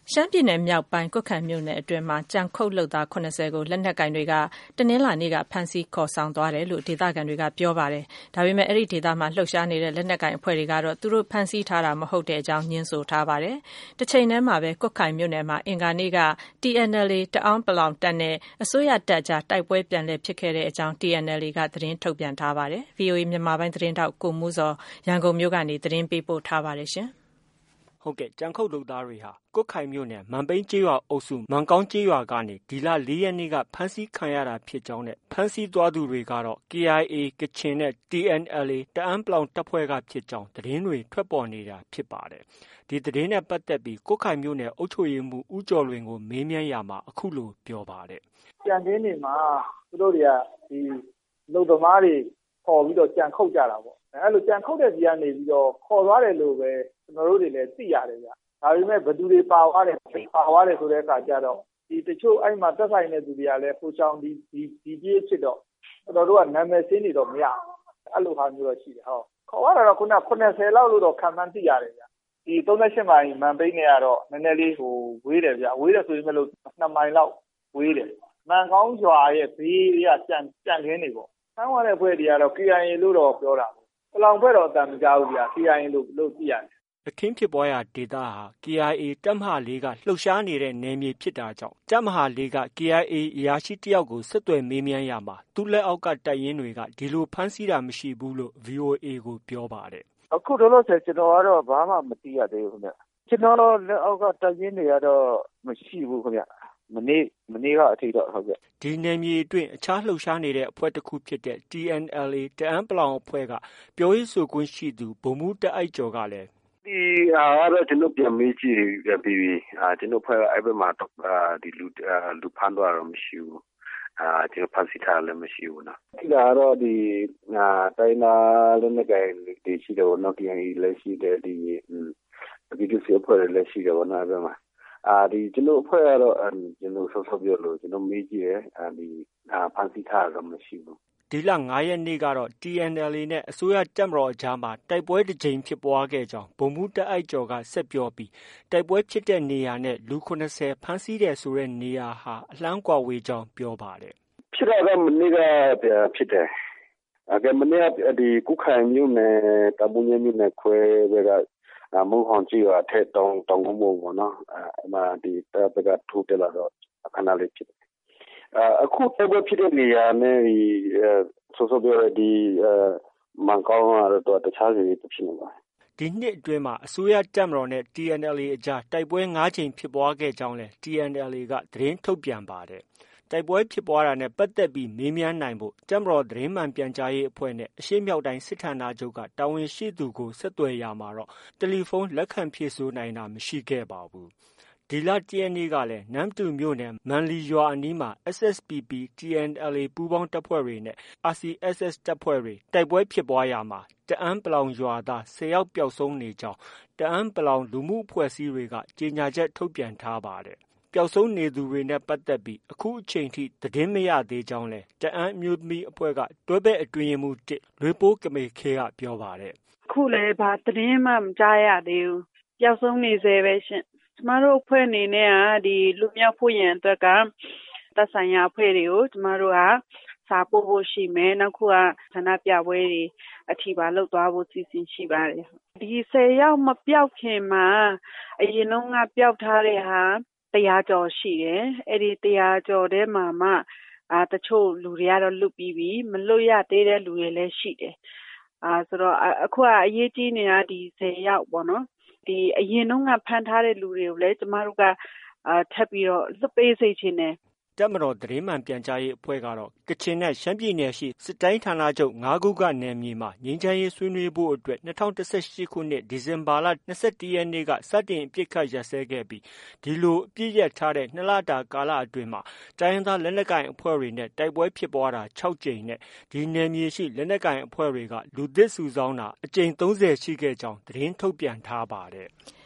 ရှမ်းပြည်နယ်မြောက်ပိုင်းကွတ်ခိုင်မြို့နယ်အတွင်းမှာကြံခုတ်လုပ်သား70ကိုလက်နက်ကိုင်တွေကတနင်္လာနေ့ကဖမ်းဆီးခေါ်ဆောင်သွားတယ်လို့ဒေသခံတွေကပြောပါတယ်။ဒါပေမဲ့အဲဒီဒေသမှာလှုပ်ရှားနေတဲ့လက်နက်ကိုင်အဖွဲ့တွေကတော့သူတို့ဖမ်းဆီးထားတာမဟုတ်တဲ့အကြောင်းညင်းဆိုထားပါတယ်။တစ်ချိန်တည်းမှာပဲကွတ်ခိုင်မြို့နယ်မှာအင်္ဂါနေ့က TNLA တအာင်းပလောင်တပ်နဲ့အစိုးရတပ်ကြားတိုက်ပွဲပြန်လည်ဖြစ်ခဲ့တဲ့အကြောင်း TNLA ကသတင်းထုတ်ပြန်ထားပါတယ်။ VOA မြန်မာပိုင်းသတင်းထောက်ကိုမိုးစောရန်ကုန်မြို့ကနေသတင်းပေးပို့ထားပါတယ်။ဟုတ်ကဲ့ကြံခုတ်လုပ်သားတွေဟာကွတ်ခိုင်မြို့နယ်မန်ပိန်းကျေးရွာအုပ်စုမန်ကောင်းကျေးရွာကနေဒီလ 4 ရက်နေ့ကဖမ်းဆီးခံရတာဖြစ်ကြောင်းနဲ့ဖမ်းဆီးသွားသူတွေကတော့ KIA ကချင်နဲ့ TNLA တအာင်းပလောင်တပ်ဖွဲ့ကဖြစ်ကြောင်းသတင်းတွေထွက်ပေါ်နေတာဖြစ်ပါတယ်။ဒီသတင်းနဲ့ပတ်သက်ပြီးကွတ်ခိုင်မြို့နယ်အုပ်ချုပ်ရေးမှူးဦးကျော်လွင်ကိုမေးမြန်းရာမှာအခုလိုပြောပါတယ်။ကြံခင်းတွေမှာသူတို့တွေကဒီလုံသမားတွေခေါ်ပြီးတော့ကြံခုတ်ကြတာပေါ့။အဲ့လိုကြံခုတ်တဲ့စီကနေပြီးတော့ခေါ်သွားတယ်လို့ပဲကျွန်တော်တို့တွေလည်းသိရတယ်ဗျ။ဒါပေမဲ့ဘယ်သူတွေပါသွားတယ်ဆိုတဲ့အခါကျတော့ဒီတချို့အဲ့မှာသက်ဆိုင်တဲ့သူတွေကလည်းကိုချောင်းဒီပြေးဖြစ်တော့ကျွန်တော်တို့ကနာမည်စင်းနေတော့မရဘူး။အဲ့လိုဟာမျိုးတော့ရှိတယ်ဟုတ်။ခေါ်ရတာတော့ခုန80လောက်လို့တော့ခံမှန်းသိရတယ်ဗျ။ဒီ38မိုင်မန်ပိန်းနဲ့ကတော့နည်းနည်းလေးဝေးတယ်ဗျ။ဝေးတယ်ဆိုရင်လည်း2မိုင်လောက်ဝေးတယ်။မန်ကောင်းရွာရဲ့ဘေးကကြံခင်းတွေပေါ့။ဆန်းသွားတဲ့ဖွဲ့တွေကတော့ KIA လို့တော့ပြောတာပေါ့။ပလောင်ဖွဲ့တော့အတန်မကြောက်ဘူးဗျာ KIA လို့သိရတယ်။အခင်းဖြစ်ပွားရာဒေသဟာ KIA တပ်မဟာ 4ကလှုပ်ရှားနေတဲ့နယ်မြေဖြစ်တာကြောင့်တပ်မဟာ 4က KIA အရာရှိတယောက်ကိုဆက်သွယ်မေးမြန်းရာမှာသူ့လက်အောက်ကတပ်ရင်းတွေကဒီလိုဖမ်းဆီးတာမရှိဘူးလို့ VOA ကိုပြောပါတယ်။အခုတော့လို့ဆိုကျွန်တော်ကတော့ဘာမှမသိရသေးဘူးခင်ဗျ။ကျွန်တော်လက်အောက်ကတပ်ရင်းတွေကတော့မရှိဘူးခင်ဗျ။မနေ့ကအထိတော့ဟုတ်ကဲ့ဒီနယ်မြေအတွင်းအခြားလှုပ်ရှားနေတဲ့အဖွဲ့တစ်ခုဖြစ်တဲ့ TNLA တအန်းပလောင်အဖွဲ့ကပြောရေးဆိုခွင့်ရှိသူဗိုလ်မှူးတအိုက်ကျော်ကလည်းဒီကတော့ကျွန်တော်ပြန်မေးကြည့်ပြီးပြီကျွန်တော်ဖွဲ့အဲ့ဘက်မှာဒီလူဖမ်းသွားတော့မရှိဘူးကျွန်တော်ဖမ်းဆီးထားလည်းမရှိဘူးနော်ဒီကတော့ဒီတိုင်းနာလည်းနေကြတယ်ရှိတယ်နော်ပြန်လည်းရှိတယ်ဒီဒီစီအဖွဲ့လည်းရှိတယ်နော်အဲ့ဘက်မှာဒီကျွန်တော်အဖွဲ့ကတော့ကျွန်တော်ဆော့ပြောလို့ကျွန်တော်မေးကြည့်တယ်ဒီဖန်ဆီးထားတော့မရှိဘူးဒီလ 5 ရက်နေ့ကတော့ TNLA နဲ့အစိုးရတပ်မတော်အကြားမှာတိုက်ပွဲတစ်ကြိမ်ဖြစ်ပွားခဲ့ကြောင်းဗိုလ်မှူးတအိုက်ကျော်ကဆက်ပြောပြီးတိုက်ပွဲဖြစ်တဲ့နေရာနဲ့လူ90ဖမ်းဆီးတယ်ဆိုတဲ့နေရာဟာအလှမ်းကွာဝေးကြောင်းပြောပါတယ်ဖြစ်တော့မနေ့ကဖြစ်တယ်မနေ့ကဒီကုခိုင်မြို့နယ်တပူညမြို့နယ်ခွဲဘက်ကမုံဟောင်ကြီးအထက်တောင်ကုန်းပေါ်ပေါ့နော်အမှဒီတပ်ဘက်ကထိုးတက်လာတော့အခဏလေးဖြစ်တယ်အခုတိုက်ပွဲဖြစ်တဲ့နေရာနဲ့ဒီဆိုပြောရဒီမန်ကောင်းကတော့တခြားစီဖြစ်နေပါတယ်ဒီနှစ်အတွင်းမှာအစိုးရတပ်မတော်နဲ့ TNLA အကြားတိုက်ပွဲ9ကြိမ်ဖြစ်ပွားခဲ့ကြောင်းလဲ TNLA ကသတင်းထုတ်ပြန်ပါတယ်တိုက်ပွဲဖြစ်ပွားတာနဲ့ပတ်သက်ပြီးမေးမြန်းနိုင်ဖို့တပ်မတော်သတင်းမှန်ပြန်ကြားရေးအဖွဲ့နဲ့အရှေ့မြောက်တိုင်းစစ်ဌာနချုပ်ကတာဝန်ရှိသူကိုဆက်သွယ်ရမှာတော့တယ်လီဖုန်းလက်ခံဖြေဆိုနိုင်တာမရှိခဲ့ပါဘူးဒီလ 1 ရက်နေ့ကလည်းနမ္မတူမြို့နယ်မန်လီရွာအနီးမှာ SSPP TNLA ပူးပေါင်းတပ်ဖွဲ့တွေနဲ့ RCSS တပ်ဖွဲ့တွေတိုက်ပွဲဖြစ်ပွားရာမှာတအန်းပလောင်ရွာသား10ယောက်ပျောက်ဆုံးနေကြောင်းတအန်းပလောင်လူမှုအဖွဲ့အစည်းတွေကကြေညာချက်ထုတ်ပြန်ထားပါတယ်ပျောက်ဆုံးနေသူတွေနဲ့ပတ်သက်ပြီးအခုအချိန်ထိသတင်းမရသေးကြောင်းလဲတအန်းအမျိုးသမီးအဖွဲ့ကတွဲဘက်အတွင်းရေးမှူးလွေးပိုးကမေခေကပြောပါတယ်အခုလည်းဘာသတင်းမှမကြားရသေးဘူးပျောက်ဆုံးနေသေးပဲရှင်ကျမတို့အဖွဲ့အနေနဲ့ဒီလူမြောက်ဖို့ရန်အတွက်ကသက်ဆိုင်ရာအဖွဲ့တွေကိုကျမတို့ကစာပို့ဖို့ရှိမယ်နောက်ခုကဌာနပြပွဲတွေအထီပါလောက်သွားဖို့စီစဉ်ရှိပါတယ်ဒီ10ယောက်မပျောက်ခင်မှာအရင်လုံးကပျောက်ထားတဲ့ဟာ100ကျော်ရှိတယ်အဲ့ဒီ100ကျော်ထဲမှာမှတချို့လူတွေကတော့လွတ်ပြီးပြီမလွတ်ရသေးတဲ့လူတွေလည်းရှိတယ်ဆိုတော့အခုကအရေးကြီးနေတာဒီ10ယောက်ပေါ့နော်ဒီအရင်တုန်းကဖမ်းထားတဲ့လူတွေကိုလည်းကျမတို့ကထပ်ပြီးတော့လွတ်ပေးစေချင်တယ်တပ်မတော်သတင်းမှန်ပြန်ကြားရေးအဖွဲ့ကတော့ကချင်နဲ့ရှမ်းပြည်နယ်ရှိစစ်တိုင်းဌာနချုပ်9ခုကနယ်မြေမှာငြိမ်းချမ်းရေးဆွေးနွေးဖို့အတွက်2018ခုနှစ်ဒီဇင်ဘာလ21ရက်နေ့ကစတင်အပစ်ခတ်ရပ်စဲခဲ့ပြီးဒီလိုအပစ်ရပ်ထားတဲ့2လတာကာလအတွင်းမှာတိုင်းရင်းသားလက်နက်ကိုင်အဖွဲ့တွေနဲ့တိုက်ပွဲဖြစ်ပွားတာ6ကြိမ်နဲ့ဒီနယ်မြေရှိလက်နက်ကိုင်အဖွဲ့တွေကလူသစ်စုဆောင်းတာအကြိမ်30ရှိခဲ့ကြောင်းသတင်းထုတ်ပြန်ထားပါတယ်။